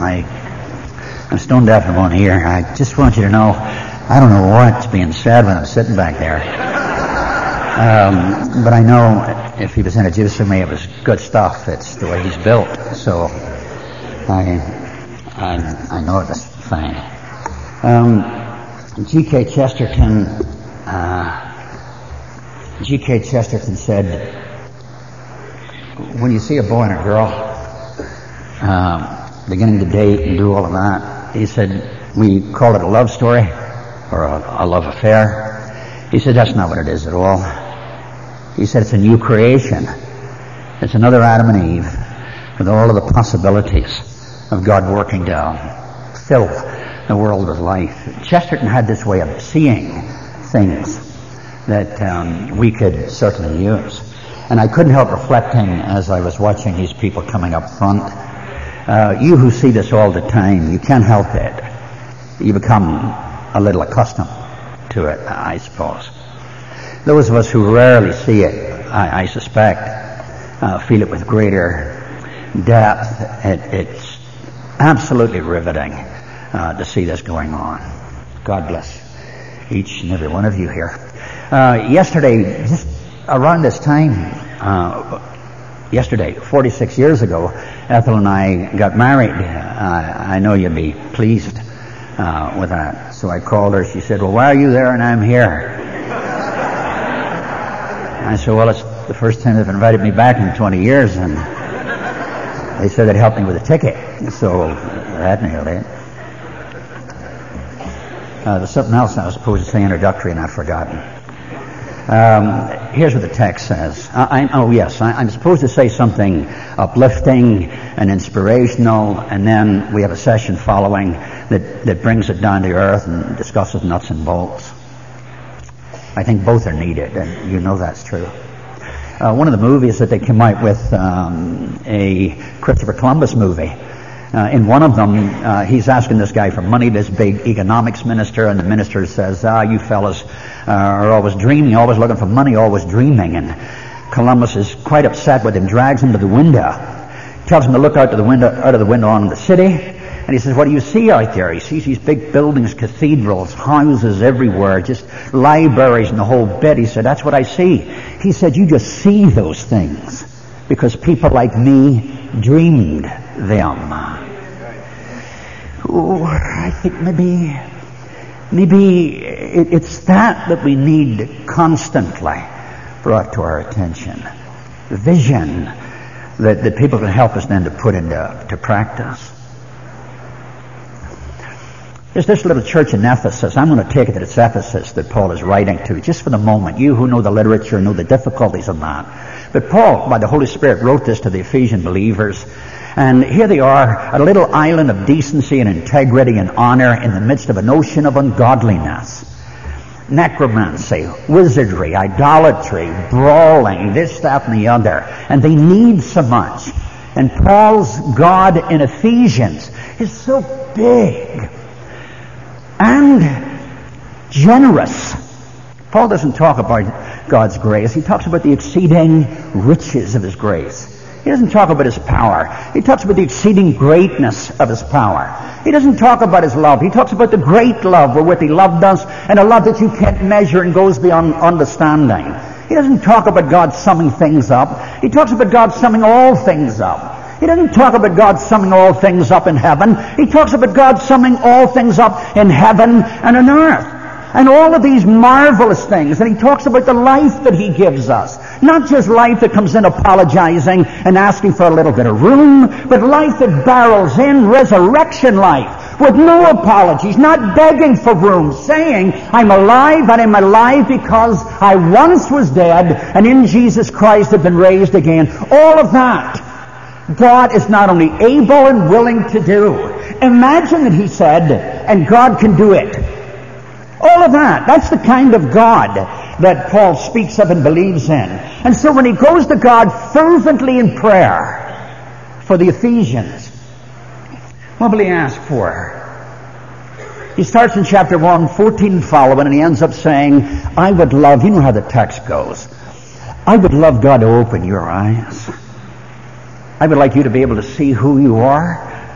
I'm stone deaf in one ear. I just want you to know, I don't know what's being said when I'm sitting back there. But I know if he was introduced to me, it was good stuff. It's the way he's built. So I know it was fine. G.K. Chesterton said, when you see a boy and a girl beginning to date and do all of that, he said, we call it a love story or a love affair. He said, that's not what it is at all. He said, it's a new creation. It's another Adam and Eve with all of the possibilities of God working to fill the world with life. Chesterton had this way of seeing things that we could certainly use. And I couldn't help reflecting as I was watching these people coming up front. You who see this all the time, you can't help it. You become a little accustomed to it, I suppose. Those of us who rarely see it, I suspect, feel it with greater depth. It's absolutely riveting to see this going on. God bless each and every one of you here. Yesterday, just around this time, 46 years ago, Ethel and I got married. I know you'll be pleased with that. So I called her. She said, well, why are you there and I'm here? I said, well, it's the first time they've invited me back in 20 years, and they said they'd help me with a ticket. So that nailed it. There's something else I was supposed to say introductory and I've forgotten. Here's what the text says. I'm supposed to say something uplifting and inspirational, and then we have a session following that brings it down to earth and discusses nuts and bolts. I think both are needed, and you know that's true. One of the movies that they came out with, a Christopher Columbus movie. In one of them, he's asking this guy for money, this big economics minister, and the minister says, you fellas are always dreaming, always looking for money, always dreaming. And Columbus is quite upset with him, drags him to the window, tells him to look out of the window on the city. And he says, what do you see out there? He sees these big buildings, cathedrals, houses everywhere, just libraries and the whole bit. He said, that's what I see. He said, you just see those things because people like me dreamed them. Oh, I think maybe it's that we need constantly brought to our attention. The vision that people can help us then to put into practice. There's this little church in Ephesus. I'm going to take it that it's Ephesus that Paul is writing to, just for the moment. You who know the literature know the difficulties of that. But Paul, by the Holy Spirit, wrote this to the Ephesian believers. And here they are, a little island of decency and integrity and honor in the midst of an ocean of ungodliness. Necromancy, wizardry, idolatry, brawling, this, that, and the other. And they need so much. And Paul's God in Ephesians is so big and generous. Paul doesn't talk about God's grace. He talks about the exceeding riches of His grace. He doesn't talk about His power. He talks about the exceeding greatness of His power. He doesn't talk about His love. He talks about the great love wherewith He loved us, and a love that you can't measure and goes beyond understanding. He doesn't talk about God summing things up. He talks about God summing all things up. He doesn't talk about God summing all things up in heaven. He talks about God summing all things up in heaven and on earth. And all of these marvelous things. And he talks about the life that He gives us. Not just life that comes in apologizing and asking for a little bit of room, but life that barrels in, resurrection life, with no apologies, not begging for room, saying, I'm alive, and I'm alive because I once was dead, and in Jesus Christ have been raised again. All of that God is not only able and willing to do. Imagine that He said, and God can do it. All of that. That's the kind of God that Paul speaks of and believes in. And so when he goes to God fervently in prayer for the Ephesians, what will he ask for? He starts in chapter 1, 14 and following, and he ends up saying, I would love, you know how the text goes, I would love God to open your eyes. I would like you to be able to see who you are.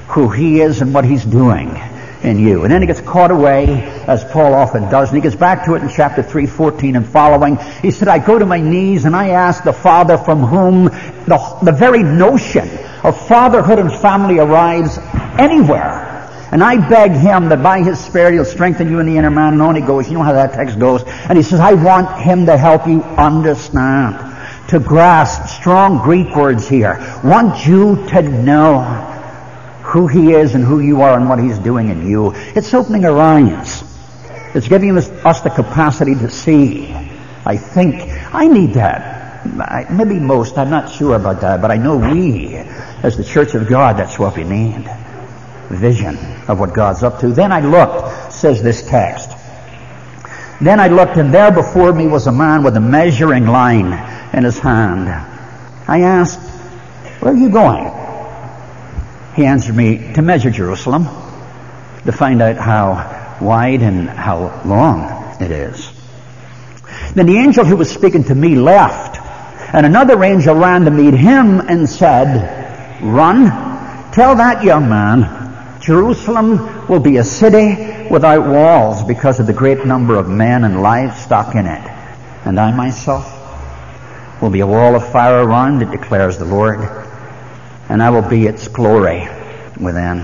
who he is and what he's doing in you. And then he gets caught away, as Paul often does, and he gets back to it in chapter 3:14 and following. He said, I go to my knees and I ask the Father, from whom the very notion of fatherhood and family arrives anywhere. And I beg him that by his Spirit he'll strengthen you in the inner man. And on he goes. You know how that text goes. And he says, I want him to help you understand, to grasp strong Greek words here. Want you to know who he is and who you are and what he's doing in you. It's opening our eyes. It's giving us the capacity to see. I think I need that. Maybe most, I'm not sure about that, but I know we, as the Church of God, that's what we need. Vision of what God's up to. Then I looked, says this text. Then I looked, and there before me was a man with a measuring line in his hand. I asked, where are you going? He answered me, to measure Jerusalem, to find out how wide and how long it is. Then the angel who was speaking to me left, and another angel ran to meet him and said, run, tell that young man, Jerusalem will be a city without walls because of the great number of men and livestock in it. And I myself will be a wall of fire around it, declares the Lord, and I will be its glory within.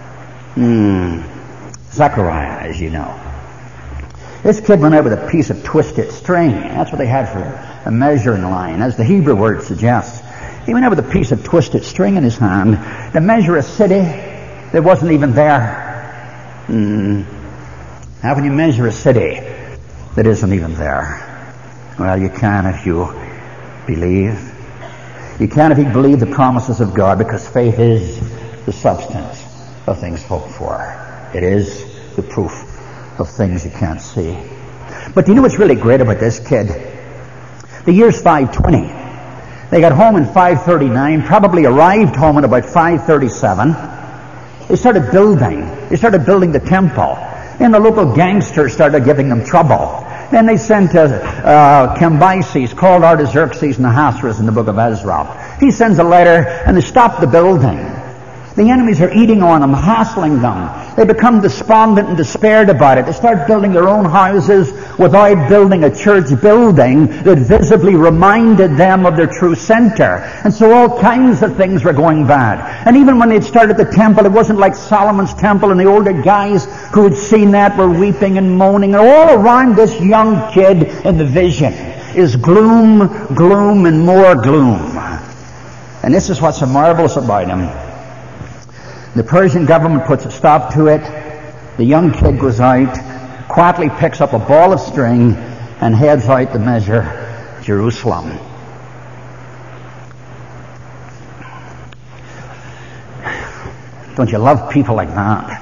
Zechariah, as you know. This kid went out with a piece of twisted string. That's what they had for a measuring line, as the Hebrew word suggests. He went out with a piece of twisted string in his hand to measure a city that wasn't even there. How can you measure a city that isn't even there? Well, you can if you believe. You can if you believe the promises of God, because faith is the substance of things hoped for. It is the proof of things you can't see. But do you know what's really great about this kid? The year's 520. They got home in 539, probably arrived home at about 537. They started building. They started building the temple. And the local gangsters started giving them trouble. Then they sent Cambyses, called Artaxerxes and Ahasuerus in the book of Ezra. He sends a letter, and they stop the building. The enemies are eating on them, hassling them. They become despondent and despaired about it. They start building their own houses without building a church building that visibly reminded them of their true center. And so all kinds of things were going bad. And even when they'd started the temple, it wasn't like Solomon's temple, and the older guys who had seen that were weeping and moaning. And all around this young kid in the vision is gloom, gloom, and more gloom. And this is what's so marvelous about him. The Persian government puts a stop to it. The young kid goes out, quietly picks up a ball of string, and heads out to measure Jerusalem. Don't you love people like that?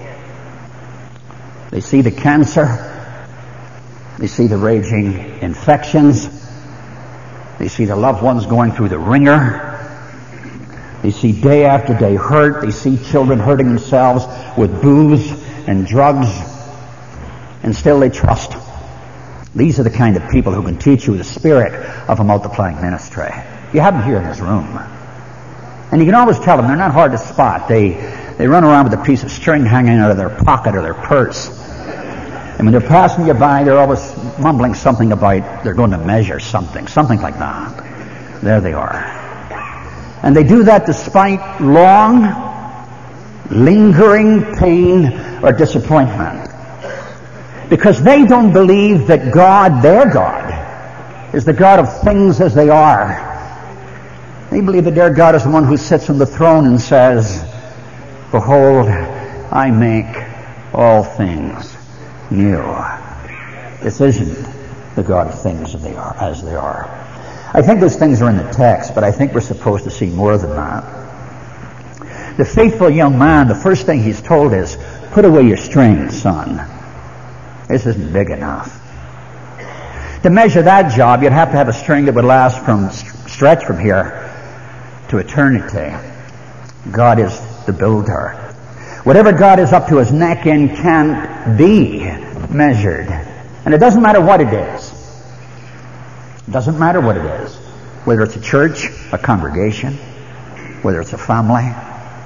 They see the cancer. They see the raging infections. They see the loved ones going through the ringer. They see day after day hurt. They see children hurting themselves with booze and drugs. And still they trust. These are the kind of people who can teach you the spirit of a multiplying ministry. You have them here in this room. And you can always tell them they're not hard to spot. They run around with a piece of string hanging out of their pocket or their purse. And when they're passing you by, they're always mumbling something about they're going to measure something like that. There they are. And they do that despite long, lingering pain or disappointment. Because they don't believe that God, their God, is the God of things as they are. They believe that their God is the one who sits on the throne and says, behold, I make all things new. This isn't the God of things as they are. I think those things are in the text, but I think we're supposed to see more than that. The faithful young man, the first thing he's told is, put away your string, son. This isn't big enough. To measure that job, you'd have to have a string that would stretch from here to eternity. God is the builder. Whatever God is up to his neck in can't be measured. And it doesn't matter what it is. It doesn't matter what it is. Whether it's a church, a congregation, whether it's a family,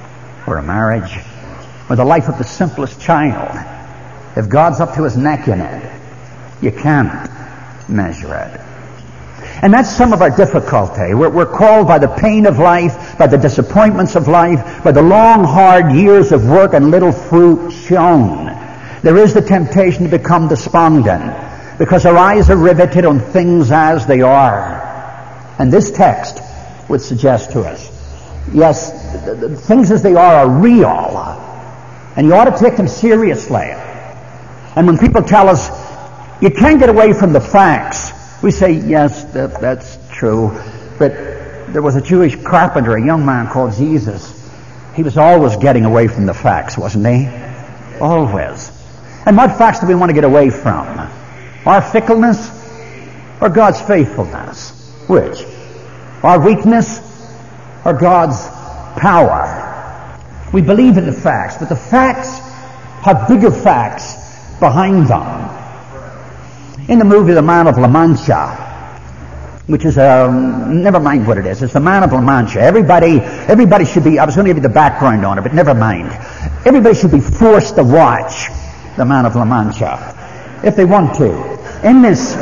or a marriage, or the life of the simplest child, if God's up to his neck in it, you can't measure it. And that's some of our difficulty. We're called by the pain of life, by the disappointments of life, by the long, hard years of work and little fruit shown. There is the temptation to become despondent because our eyes are riveted on things as they are. And this text would suggest to us, yes, the things as they are real, and you ought to take them seriously. And when people tell us, you can't get away from the facts, we say, yes, that's true. But there was a Jewish carpenter, a young man called Jesus. He was always getting away from the facts, wasn't he? Always. And what facts do we want to get away from? Our fickleness or God's faithfulness? Which? Our weakness or God's power? We believe in the facts, but the facts have bigger facts behind them. In the movie The Man of La Mancha, which is never mind what it is. It's The Man of La Mancha. Everybody should be, I was going to give you the background on it, but never mind. Everybody should be forced to watch The Man of La Mancha, if they want to. In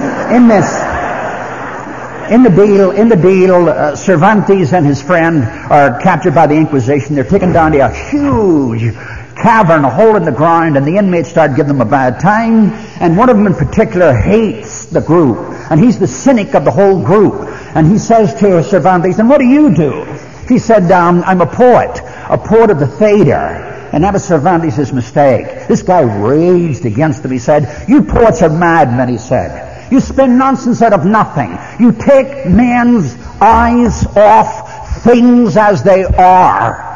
the deal, Cervantes and his friend are captured by the Inquisition. They're taken down to a huge cavern, a hole in the ground, and the inmates start giving them a bad time. And one of them in particular hates the group, and he's the cynic of the whole group. And he says to Cervantes, "And what do you do?" He said, "I'm a poet of the theater." And that was Cervantes' mistake. This guy raged against him. He said, "You poets are madmen," he said. "You spin nonsense out of nothing. You take men's eyes off things as they are."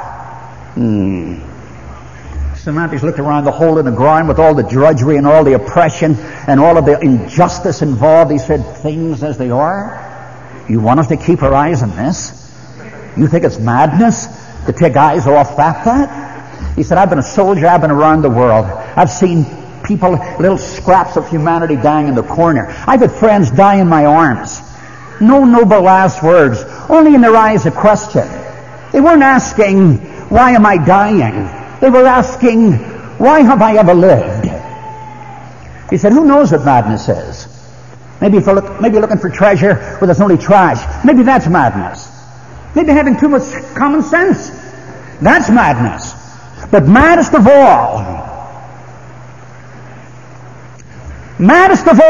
Cervantes looked around the hole in the ground with all the drudgery and all the oppression and all of the injustice involved. He said, "Things as they are? You want us to keep our eyes on this? You think it's madness to take eyes off that?" He said, "I've been a soldier. I've been around the world. I've seen people, little scraps of humanity dying in the corner. I've had friends die in my arms. No noble last words, only in their eyes a question. They weren't asking, why am I dying? They were asking, why have I ever lived?" He said, "Who knows what madness is? Maybe you're looking for treasure where there's only trash. Maybe that's madness. Maybe having too much common sense. That's madness. But maddest of all, maddest of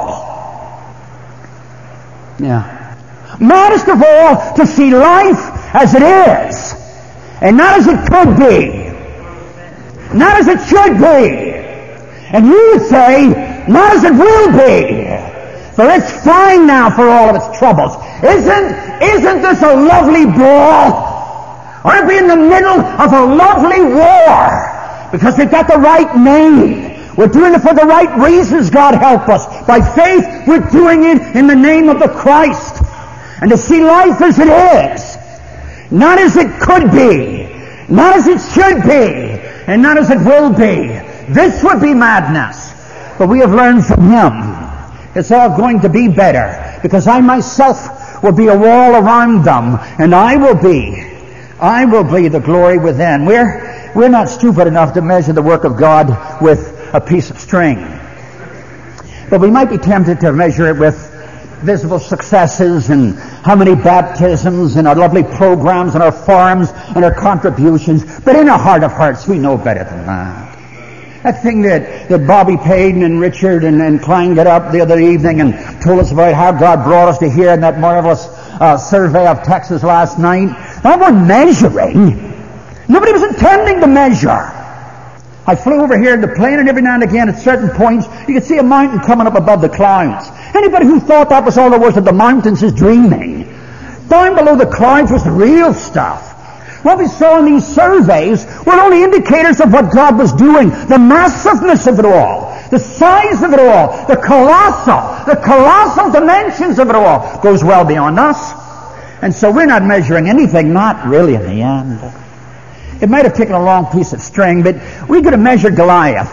all, to see life as it is, and not as it could be. Not as it should be. And you would say, not as it will be. For it's fine now for all of its troubles. Isn't this a lovely brawl? Aren't we in the middle of a lovely war? Because we've got the right name. We're doing it for the right reasons, God help us. By faith, we're doing it in the name of the Christ. And to see life as it is, not as it could be, not as it should be, and not as it will be. This would be madness. But we have learned from Him. It's all going to be better, because I myself will be a wall around them, and I will be the glory within. We're not stupid enough to measure the work of God with a piece of string. But we might be tempted to measure it with visible successes and how many baptisms and our lovely programs and our forums and our contributions. But in our heart of hearts, we know better than that. That thing that Bobby Payton and Richard and Klein got up the other evening and told us about how God brought us to here in that marvelous survey of Texas last night. That wasn't measuring. Nobody was intending to measure. I flew over here in the plane, and every now and again at certain points you could see a mountain coming up above the clouds. Anybody who thought that was all there was of the mountains is dreaming. Down below the clouds was the real stuff. What we saw in these surveys were only indicators of what God was doing. The massiveness of it all, the size of it all, the colossal dimensions of it all goes well beyond us. And so we're not measuring anything, not really in the end. It might have taken a long piece of string, but we could have measured Goliath.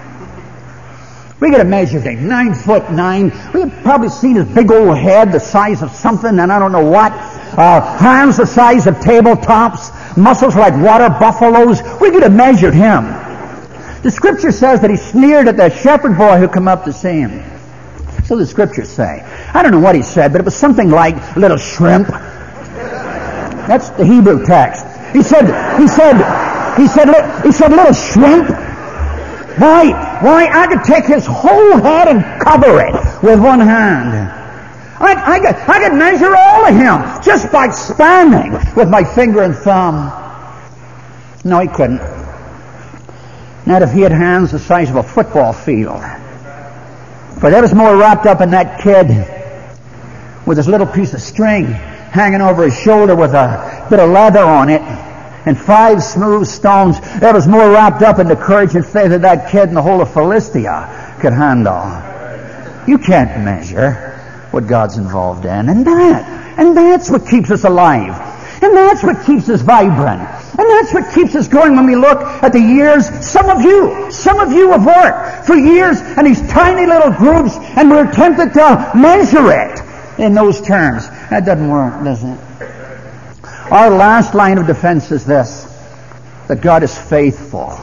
We could have measured him, 9'9". We had probably seen his big old head, the size of something, and I don't know what. Hands the size of tabletops, muscles were like water buffaloes. We could have measured him. The Scripture says that he sneered at the shepherd boy who come up to see him. So the Scriptures say. I don't know what he said, but it was something like little shrimp. That's the Hebrew text. He said, little shrimp. Why, I could take his whole head and cover it with one hand. I could measure all of him just by spanning with my finger and thumb. No, he couldn't. Not if he had hands the size of a football field. For there was more wrapped up in that kid with his little piece of string hanging over his shoulder with a bit of leather on it and 5 smooth stones. There was more wrapped up in the courage and faith of that kid than the whole of Philistia could handle. You can't measure what God's involved in. And that's what keeps us alive. And that's what keeps us vibrant. And that's what keeps us going when we look at the years. Some of you have worked for years in these tiny little groups, and we're tempted to measure it in those terms. That doesn't work, does it? Our last line of defense is this, that God is faithful.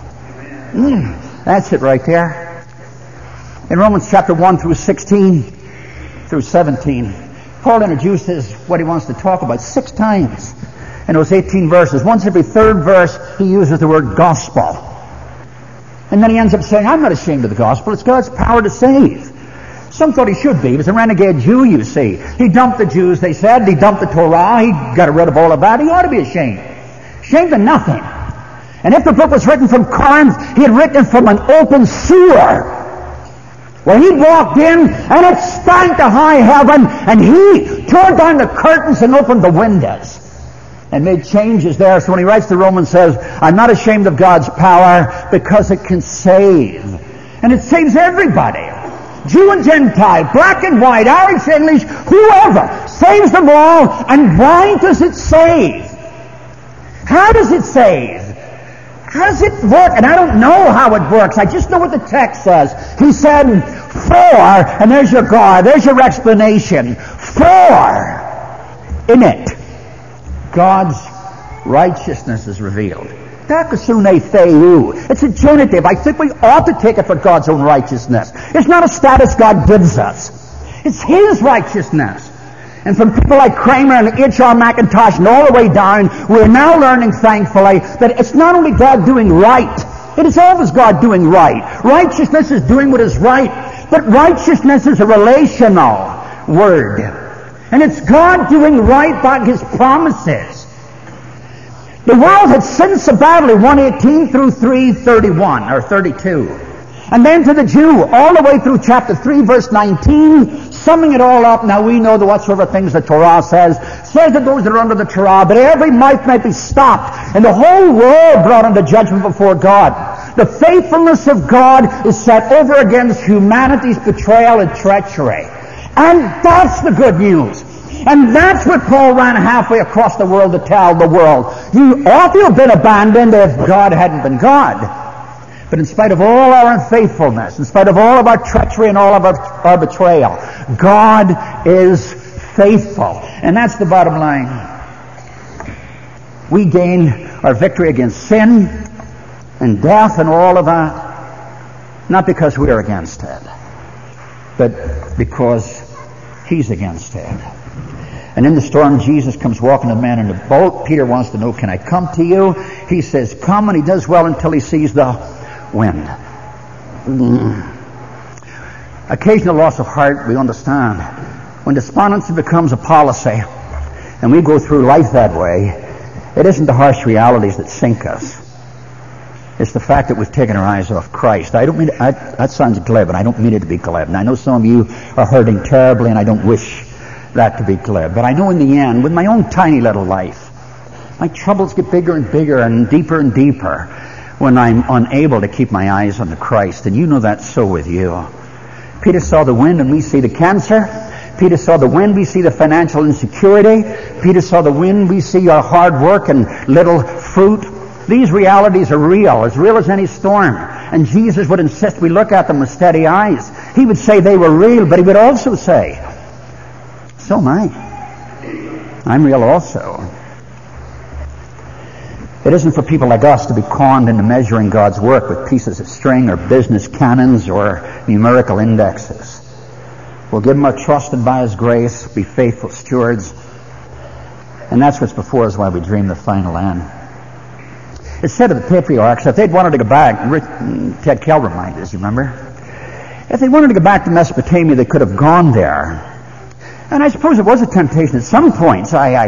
That's it right there. In Romans chapter 1 through 16 through 17, Paul introduces what he wants to talk about 6 times in those 18 verses. Once every 3rd verse, he uses the word gospel. And then he ends up saying, I'm not ashamed of the gospel. It's God's power to save. Some thought he should be. He was a renegade Jew, you see. He dumped the Jews, they said. He dumped the Torah. He got rid of all of that. He ought to be ashamed. Ashamed of nothing. And if the book was written from Corinth, he had written it from an open sewer, where he walked in and it stank to high heaven, and he turned down the curtains and opened the windows and made changes there. So when he writes to Romans, says, I'm not ashamed of God's power because it can save. And it saves everybody. Jew and Gentile, black and white, Irish, English, whoever, saves them all. And why does it save? How does it save? How does it work? And I don't know how it works. I just know what the text says. He said, for, and there's your God, there's your explanation. For, in it, God's righteousness is revealed. Dakasune theou. It's a genitive. I think we ought to take it for God's own righteousness. It's not a status God gives us. It's His righteousness. And from people like Kramer and H.R. McIntosh and all the way down, we're now learning, thankfully, that it's not only God doing right. It is always God doing right. Righteousness is doing what is right. But righteousness is a relational word. And it's God doing right by His promises. The world had sinned so badly, 1:18 through 3:31 or 32. And then to the Jew, all the way through chapter 3, verse 19, summing it all up. Now we know that whatsoever things the Torah says that those that are under the Torah, but every mouth might be stopped, and the whole world brought under judgment before God. The faithfulness of God is set over against humanity's betrayal and treachery. And that's the good news. And that's what Paul ran halfway across the world to tell the world. You ought to have been abandoned if God hadn't been God. But in spite of all our unfaithfulness, in spite of all of our treachery and all of our betrayal, God is faithful. And that's the bottom line. We gain our victory against sin and death and all of that, not because we are against it, but because He's against it. And in the storm, Jesus comes walking to the man in the boat. Peter wants to know, can I come to you? He says, come, and he does well until he sees the wind. Occasional loss of heart, we understand. When despondency becomes a policy, and we go through life that way, it isn't the harsh realities that sink us. It's the fact that we've taken our eyes off Christ. I don't mean that sounds glib, and I don't mean it to be glib. And I know some of you are hurting terribly, and I don't wish that to be glib. But I know in the end, with my own tiny little life, my troubles get bigger and bigger and deeper when I'm unable to keep my eyes on the Christ. And you know that's so with you. Peter saw the wind and we see the cancer. Peter saw the wind, we see the financial insecurity. Peter saw the wind, we see our hard work and little fruit. These realities are real as any storm. And Jesus would insist we look at them with steady eyes. He would say they were real, but he would also say, so am I. I'm real also. It isn't for people like us to be conned into measuring God's work with pieces of string or business canons or numerical indexes. We'll give Him our trust and by His grace be faithful stewards. And that's what's before us while we dream the final end. It said of the patriarchs, if they'd wanted to go back, Ted Kell reminded us, you remember? If they wanted to go back to Mesopotamia, they could have gone there. And I suppose it was a temptation at some points.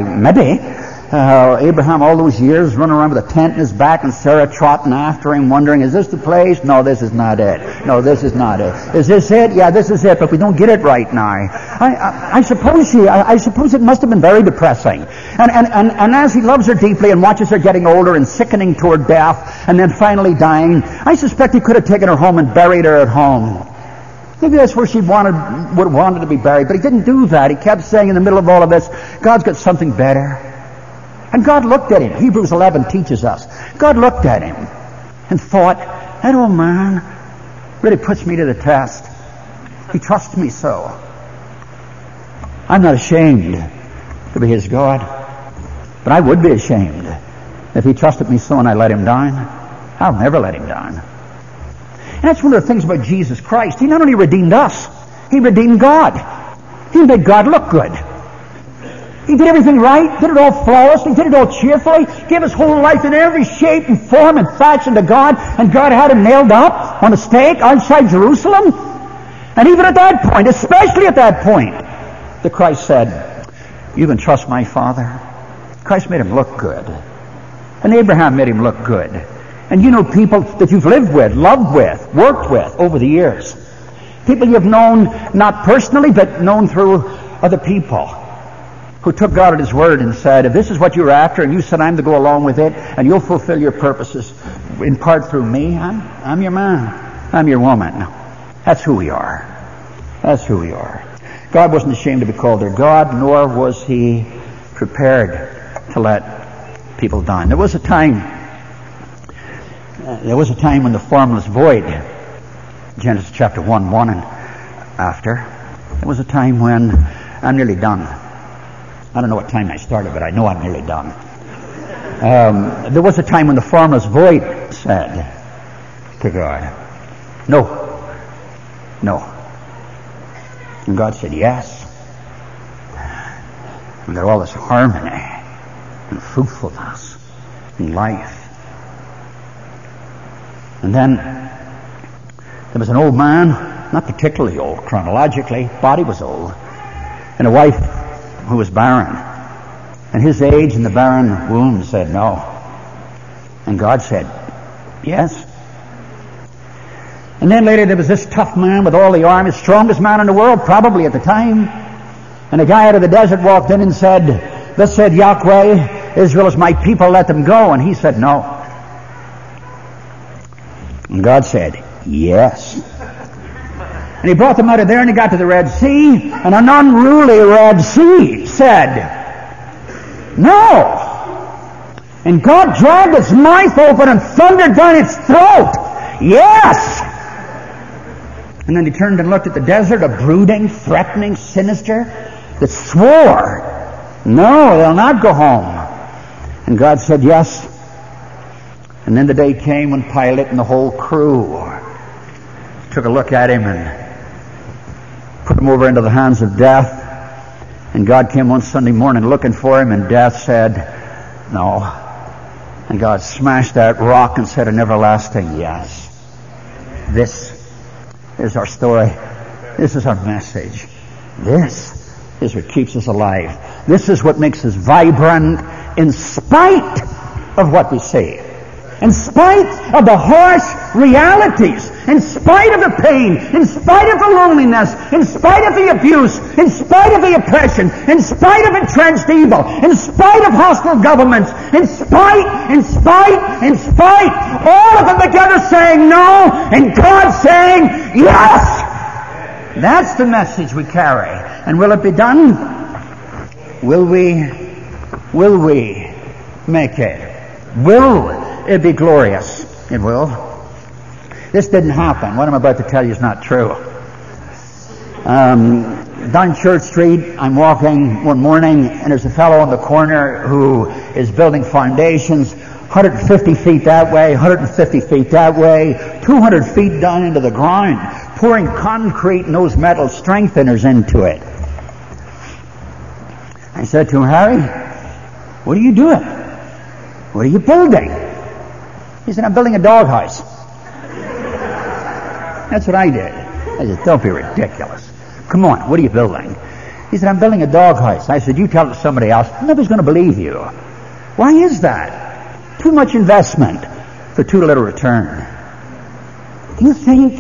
Abraham all those years running around with a tent in his back and Sarah trotting after him wondering, is this the place? No, this is not it. No, this is not it. Is this it? Yeah, this is it, but we don't get it right now. I suppose it must have been very depressing. And as he loves her deeply and watches her getting older and sickening toward death and then finally dying, I suspect he could have taken her home and buried her at home. Maybe that's where she would have wanted to be buried, but he didn't do that. He kept saying in the middle of all of this, God's got something better. And God looked at him. Hebrews 11 teaches us. God looked at him and thought, that old man really puts me to the test. He trusts me so. I'm not ashamed to be his God, but I would be ashamed if he trusted me so and I let him down. I'll never let him down. And that's one of the things about Jesus Christ. He not only redeemed us, he redeemed God. He made God look good. He did everything right, did it all flawlessly, did it all cheerfully, gave his whole life in every shape and form and fashion to God, and God had him nailed up on a stake outside Jerusalem. And even at that point, especially at that point, the Christ said, you can trust my Father. Christ made him look good. And Abraham made him look good. And you know people that you've lived with, loved with, worked with over the years. People you've known not personally, but known through other people who took God at his word and said, if this is what you're after and you said I'm to go along with it and you'll fulfill your purposes in part through me, I'm your man. I'm your woman. That's who we are. That's who we are. God wasn't ashamed to be called their God, nor was he prepared to let people down. There was a time when the formless void, Genesis chapter 1 and after, there was a time when I'm nearly done. I don't know what time I started, but I know I'm nearly done. There was a time when the formless void said to God, no, no. And God said, yes. And there all this harmony and fruitfulness and life. And then there was an old man, not particularly old chronologically, body was old, and a wife who was barren. And his age and the barren womb said no. And God said, yes. And then later there was this tough man with all the army, strongest man in the world, probably at the time. And a guy out of the desert walked in and said, thus said Yahweh, Israel is my people, let them go. And he said no. And God said, yes. And he brought them out of there and he got to the Red Sea, and an unruly Red Sea said, no. And God dragged its mouth open and thundered down its throat, yes. And then he turned and looked at the desert, a brooding, threatening, sinister, that swore, no, they'll not go home. And God said, yes. And then the day came when Pilate and the whole crew took a look at him and put him over into the hands of death. And God came one Sunday morning looking for him, and death said, no. And God smashed that rock and said an everlasting yes. This is our story. This is our message. This is what keeps us alive. This is what makes us vibrant in spite of what we see. In spite of the harsh realities, in spite of the pain, in spite of the loneliness, in spite of the abuse, in spite of the oppression, in spite of entrenched evil, in spite of hostile governments, in spite, all of them together saying no, and God saying yes. That's the message we carry. And will it be done? Will we make it? Will it be glorious? It will. This didn't happen. What I'm about to tell you is not true. Down Church Street, I'm walking one morning, and there's a fellow on the corner who is building foundations 150 feet that way, 150 feet that way, 200 feet down into the ground, pouring concrete and those metal strengtheners into it. I said to him, Harry, what are you doing? What are you building? He said, I'm building a doghouse. That's what I did. I said, don't be ridiculous. Come on, what are you building? He said, I'm building a doghouse. I said, you tell it to somebody else. Nobody's going to believe you. Why is that? Too much investment for too little return. You think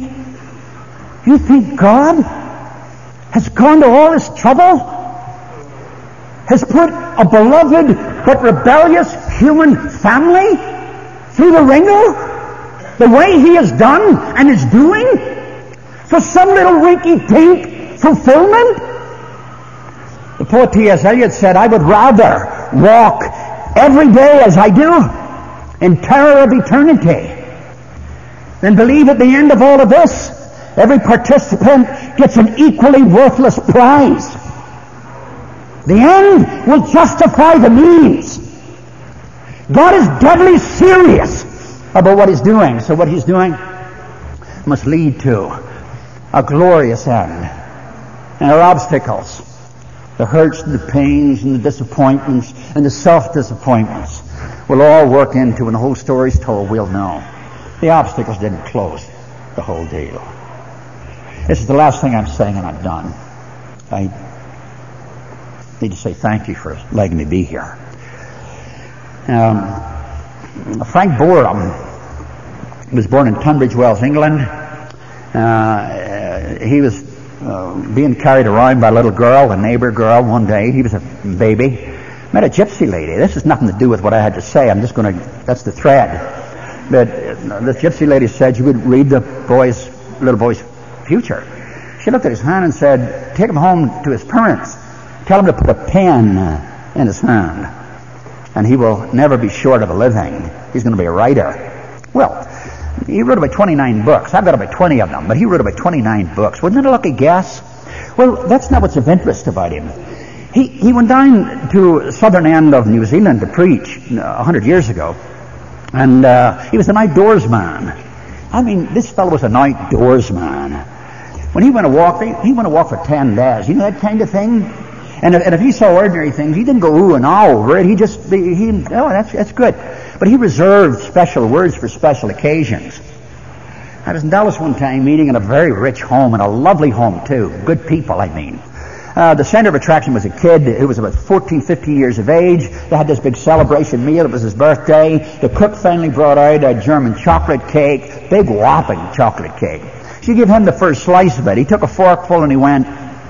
God has gone to all this trouble? Has put a beloved but rebellious human family through the wringer the way he has done and is doing for some little rinky-dink fulfillment? The poet T.S. Eliot said, I would rather walk every day as I do in terror of eternity than believe at the end of all of this every participant gets an equally worthless prize. The end will justify the means. God is deadly serious about what he's doing. So what he's doing must lead to a glorious end. And our obstacles, the hurts and the pains and the disappointments and the self-disappointments will all work into, when the whole story's told, we'll know. The obstacles didn't close the whole deal. This is the last thing I'm saying, and I'm done. I need to say thank you for letting me be here. Frank Borum was born in Tunbridge Wells, England. He was being carried around by a little girl, a neighbor girl, one day. He was a baby. Met a gypsy lady. This has nothing to do with what I had to say. I'm just going to, that's the thread. But the gypsy lady said you would read the little boy's future. She looked at his hand and said, take him home to his parents. Tell him to put a pen in his hand, and he will never be short of a living. He's going to be a writer. Well, he wrote about 29 books. I've got about 20 of them, but he wrote about 29 books. Wasn't it a lucky guess? Well, that's not what's of interest about him. He went down to the southern end of New Zealand to preach 100 years ago, and he was an outdoorsman. I mean, this fellow was an outdoorsman. When he went to walk, he went to walk for 10 days. You know that kind of thing? And if he saw ordinary things, he didn't go ooh and ah over it. That's good. But he reserved special words for special occasions. I was in Dallas one time meeting in a very rich home, and a lovely home too. Good people, I mean. The center of attraction was a kid who was about 14, 15 years of age. They had this big celebration meal. It was his birthday. The cook finally brought out a German chocolate cake, big whopping chocolate cake. She gave him the first slice of it. He took a forkful and he went,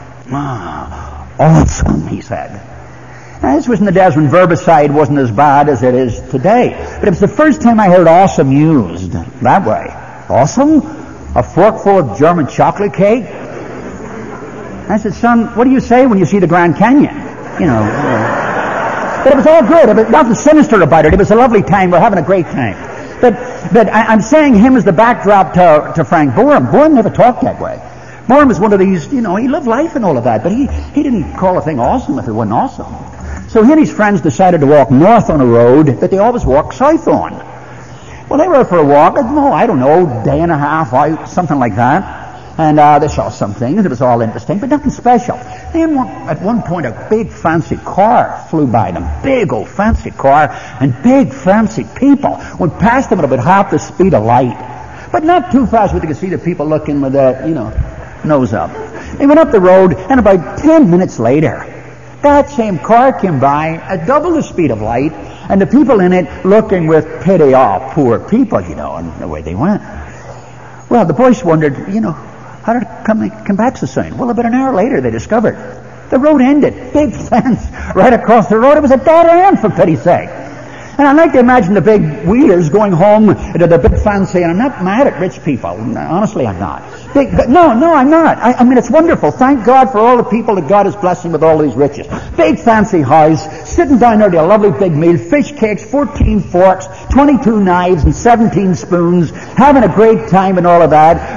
awesome, he said. Now, this was in the days when verbicide wasn't as bad as it is today. But it was the first time I heard awesome used that way. Awesome? A forkful of German chocolate cake? I said, son, what do you say when you see the Grand Canyon? You know. But it was all good. There was nothing sinister about it. It was a lovely time. We're having a great time. But I'm saying him as the backdrop to Frank Borum. Borum never talked that way. Borum was one of these, he lived life and all of that, but he didn't call a thing awesome if it wasn't awesome. So he and his friends decided to walk north on a road that they always walk south on. Well, they were out for a walk, I don't know, day and a half out, something like that. And they saw some things, it was all interesting, but nothing special. Then at one point, a big fancy car flew by them. Big old fancy car, and big fancy people went past them at about half the speed of light. But not too fast where they could see the people looking with their, nose up. They went up the road, and about 10 minutes later, that same car came by at double the speed of light, and the people in it looking with pity, poor people, and the way they went. Well, the boys wondered, how did it come back so soon? Well, about an hour later, they discovered the road ended. Big fence right across the road. It was a dead end, for pity's sake. And I like to imagine the big wheelers going home to the big fancy, and I'm not mad at rich people. Honestly, I'm not. No, I'm not. I mean, it's wonderful. Thank God for all the people that God is blessing with all these riches. Big fancy house, sitting down there to a lovely big meal, fish cakes, 14 forks, 22 knives, and 17 spoons, having a great time and all of that.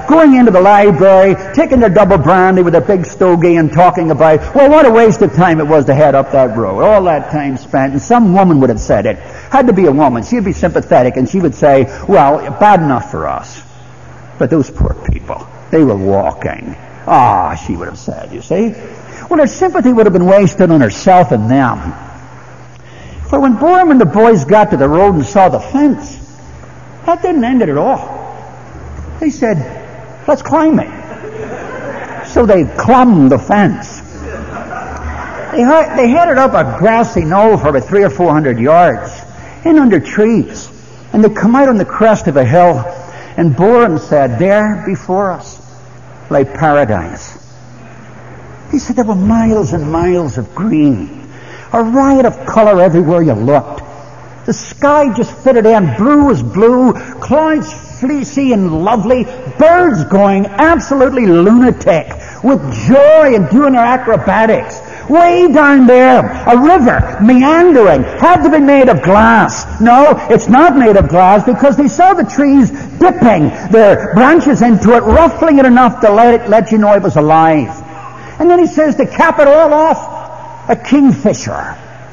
going into the library, taking their double brandy with a big stogie and talking about, well, what a waste of time it was to head up that road. All that time spent. And some woman would have said it. Had to be a woman. She'd be sympathetic and she would say, well, bad enough for us. But those poor people, they were walking. She would have said, you see. Well, her sympathy would have been wasted on herself and them. For when Borum and the boys got to the road and saw the fence, that didn't end it at all. They said, let's climb it. So they climbed the fence. They headed up a grassy knoll for about 300 or 400 yards, in under trees. And they come out on the crest of a hill, and Borum said, there before us lay paradise. He said there were miles and miles of green, a riot of color everywhere you looked. The sky just fitted in. Blue was blue, clouds fleecy and lovely, birds going absolutely lunatic with joy and doing their acrobatics. Way down there, a river meandering, had to be made of glass. No, it's not made of glass because they saw the trees dipping their branches into it, ruffling it enough to let you know it was alive. And then he says, to cap it all off, a kingfisher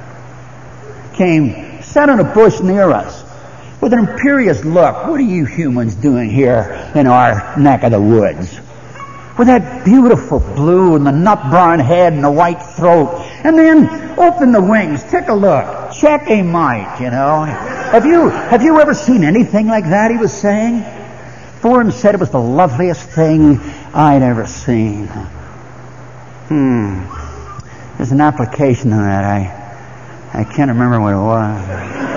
came, sat on a bush near us with an imperious look. What are you humans doing here in our neck of the woods? With that beautiful blue and the nut brown head and the white throat. And then open the wings, take a look, check him out, you know. Have you ever seen anything like that, he was saying? Borum said it was the loveliest thing I'd ever seen. There's an application to that. I can't remember what it was.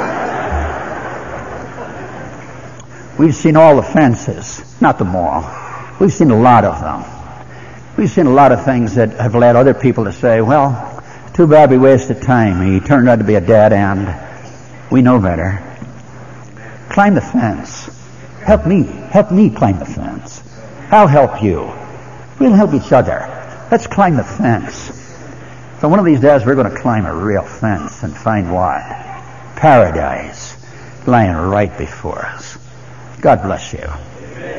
We've seen all the fences, not them all. We've seen a lot of them. We've seen a lot of things that have led other people to say, well, too bad we wasted time. He turned out to be a dead end. We know better. Climb the fence. Help me climb the fence. I'll help you. We'll help each other. Let's climb the fence. So one of these days we're going to climb a real fence and find what? Paradise lying right before us. God bless you.